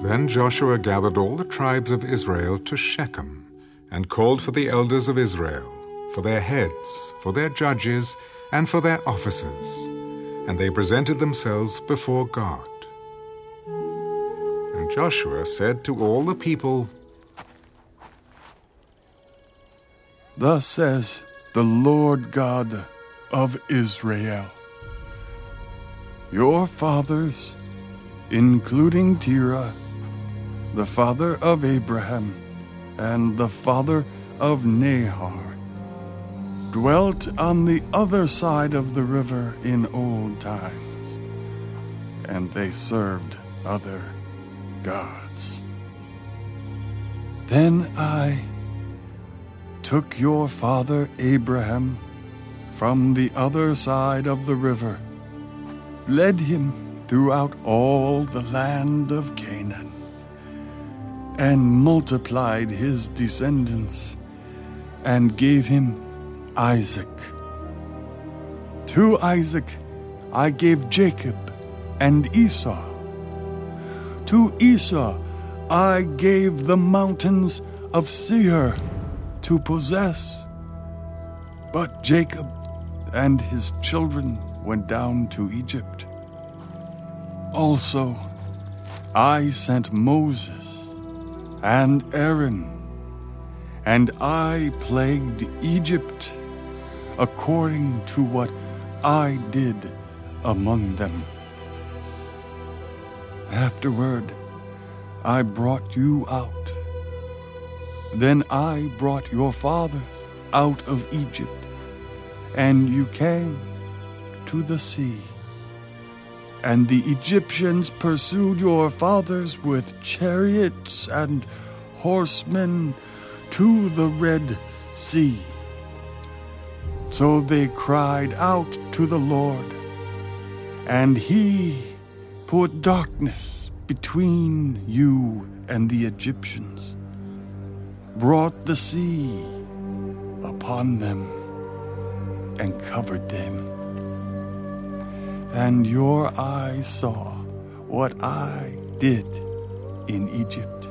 Then Joshua gathered all the tribes of Israel to Shechem, and called for the elders of Israel, for their heads, for their judges, and for their officers, and they presented themselves before God. And Joshua said to all the people, "Thus says the Lord God of Israel, your fathers, including Terah, the father of Abraham and the father of Nahor, dwelt on the other side of the river in old times, and they served other gods. Then I took your father Abraham from the other side of the river, led him throughout all the land of Canaan, and multiplied his descendants, and gave him Isaac. To Isaac I gave Jacob and Esau. To Esau I gave the mountains of Seir to possess. But Jacob and his children went down to Egypt. Also, I sent Moses and Aaron, and I plagued Egypt according to what I did among them. Afterward, I brought you out. Then I brought your fathers out of Egypt, and you came to the sea. And the Egyptians pursued your fathers with chariots and horsemen to the Red Sea. So they cried out to the Lord, and he put darkness between you and the Egyptians, brought the sea upon them, and covered them. And your eyes saw what I did in Egypt.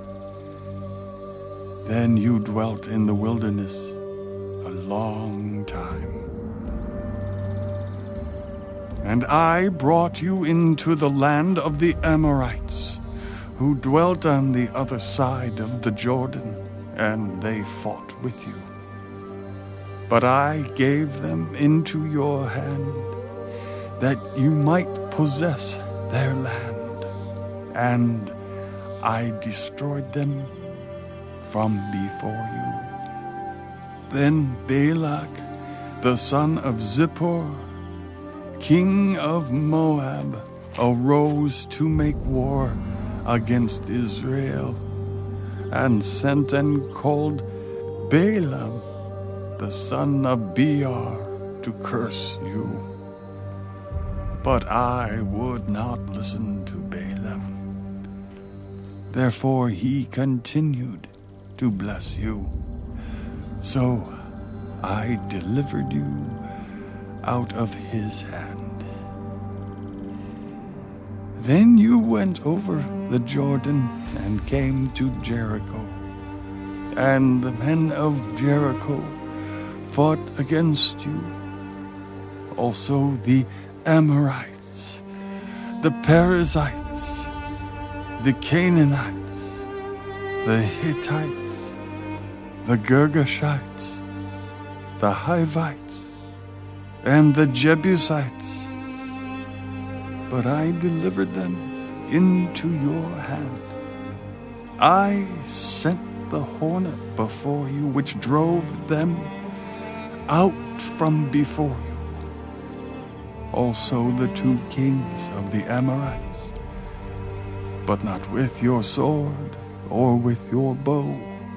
Then you dwelt in the wilderness a long time. And I brought you into the land of the Amorites, who dwelt on the other side of the Jordan, and they fought with you. But I gave them into your hand, that you might possess their land, and I destroyed them from before you. Then Balak, the son of Zippor, king of Moab, arose to make war against Israel, and sent and called Balaam, the son of Beor, to curse you. But I would not listen to Balaam. Therefore he continued to bless you. So I delivered you out of his hand. Then you went over the Jordan and came to Jericho. And the men of Jericho fought against you. Also the Amorites, the Perizzites, the Canaanites, the Hittites, the Girgashites, the Hivites, and the Jebusites. But I delivered them into your hand. I sent the hornet before you, which drove them out from before you. Also the 2 kings of the Amorites, but not with your sword or with your bow.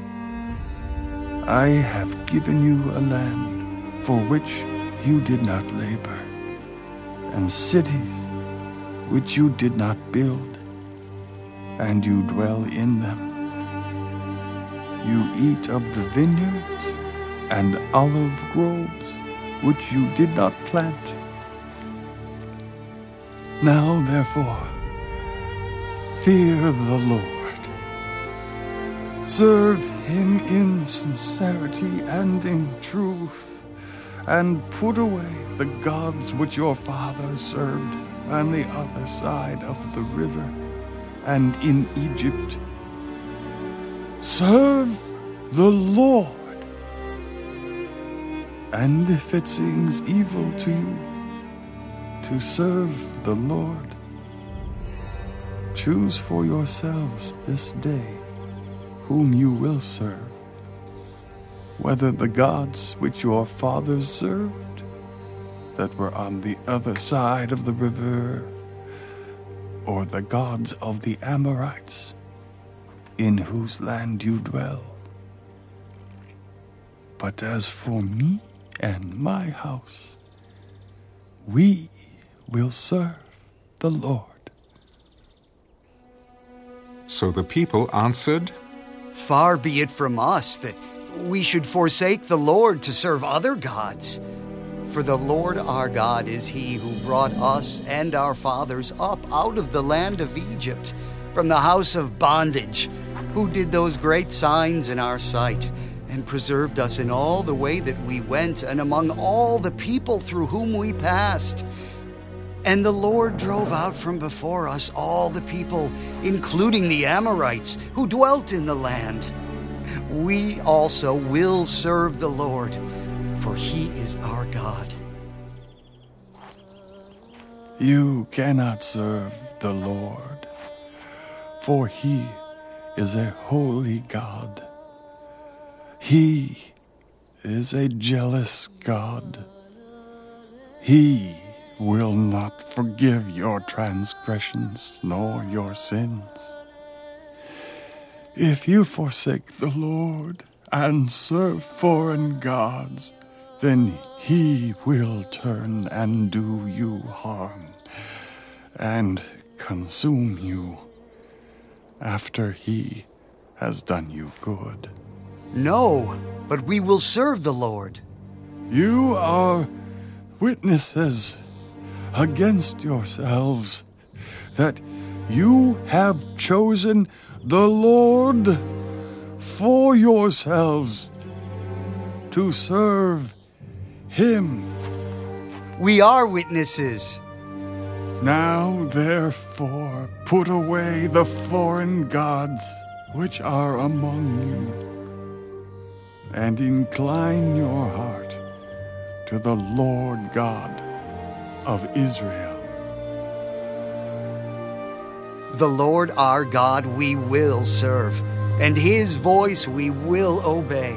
I have given you a land for which you did not labor, and cities which you did not build, and you dwell in them. You eat of the vineyards and olive groves which you did not plant. Now, therefore, fear the Lord Serve him in sincerity and in truth, and put away the gods which your fathers served on the other side of the river and in Egypt. Serve the Lord. And if it seems evil to you to serve the Lord, choose for yourselves this day whom you will serve, whether the gods which your fathers served that were on the other side of the river, or the gods of the Amorites, in whose land you dwell. But as for me and my house, we will serve the Lord. So the people answered, Far be it from us that we should forsake the Lord to serve other gods. For the Lord our God is he who brought us and our fathers up out of the land of Egypt, from the house of bondage, who did those great signs in our sight, and preserved us in all the way that we went, and among all the people through whom we passed. And the Lord drove out from before us all the people, including the Amorites, who dwelt in the land. We also will serve the Lord, for he is our God. You cannot serve the Lord, for he is a holy God. He is a jealous God. He will not forgive your transgressions nor your sins. If you forsake the Lord and serve foreign gods, then he will turn and do you harm and consume you after he has done you good. No, but we will serve the Lord. You are witnesses against yourselves that you have chosen the Lord for yourselves to serve him. We are witnesses. Now, therefore, put away the foreign gods which are among you, and incline your heart to the Lord God of Israel. The Lord our God we will serve, and his voice we will obey.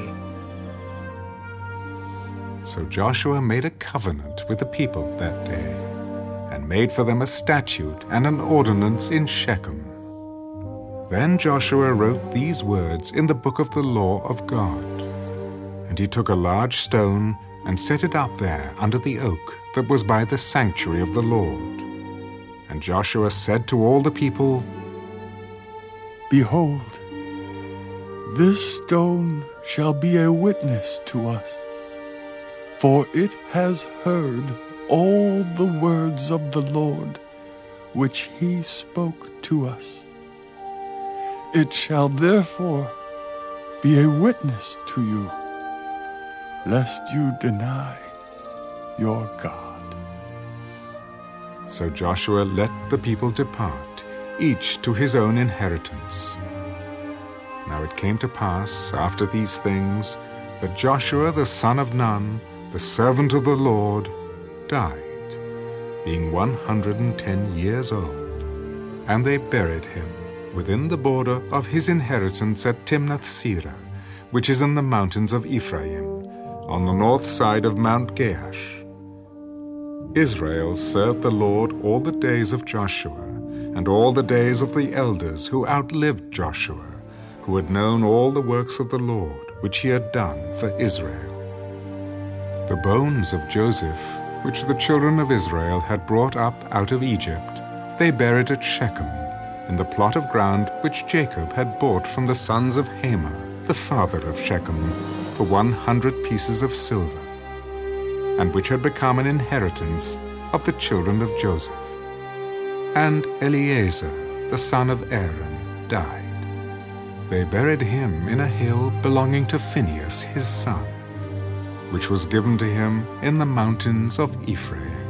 So Joshua made a covenant with the people that day, and made for them a statute and an ordinance in Shechem. Then Joshua wrote these words in the book of the law of God. And he took a large stone and set it up there under the oak that was by the sanctuary of the Lord. And Joshua said to all the people, Behold, this stone shall be a witness to us, for it has heard all the words of the Lord which he spoke to us. It shall therefore be a witness to you, lest you deny your God. So Joshua let the people depart, each to his own inheritance. Now it came to pass after these things that Joshua the son of Nun, the servant of the Lord, died, being 110 years old. And they buried him within the border of his inheritance at Timnath-Serah, which is in the mountains of Ephraim, on the north side of Mount Gaash. Israel served the Lord all the days of Joshua, and all the days of the elders who outlived Joshua, who had known all the works of the Lord, which he had done for Israel. The bones of Joseph, which the children of Israel had brought up out of Egypt, they buried at Shechem, in the plot of ground which Jacob had bought from the sons of Hamor, the father of Shechem, for 100 pieces of silver, and which had become an inheritance of the children of Joseph. And Eleazar, the son of Aaron, died. they buried him in a hill belonging to Phinehas his son, which was given to him in the mountains of Ephraim.